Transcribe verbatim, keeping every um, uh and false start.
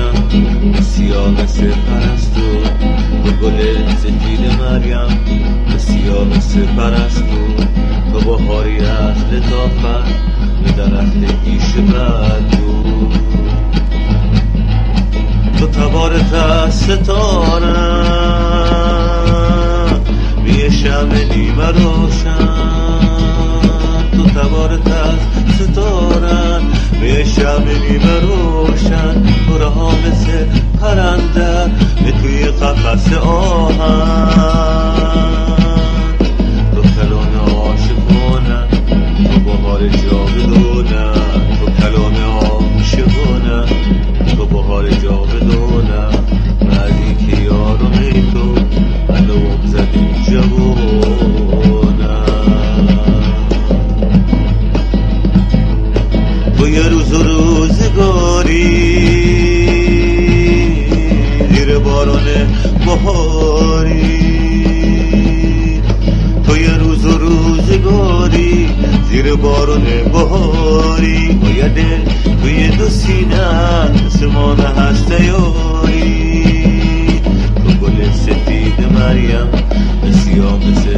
مریم سیاه مثل پرستو، تو گل سفید مریم سیاه مثل پرستو، تو بهاری از لطافت به درخت ایش بردو، تو تبارت از ستاره بیه شب نیمه روشن، تو تبارت از ستاره بیه شب نیمه روشن، تو رها مثل پرنده به توی قفس آهن، تو کلام عاشقانه تو بهار جاودانه، تو کلام عاشقانه تو بهار جاودانه، مردی که یارمی تو علوم زدی جوانه، تو یه روز و روزگاری زیر باران بهاری، تو یه روز و روزگاری زیر باران بهاری، با یه دل توی دو سینه سمان هست یاری، تو گل سفید مریم سیاه مثل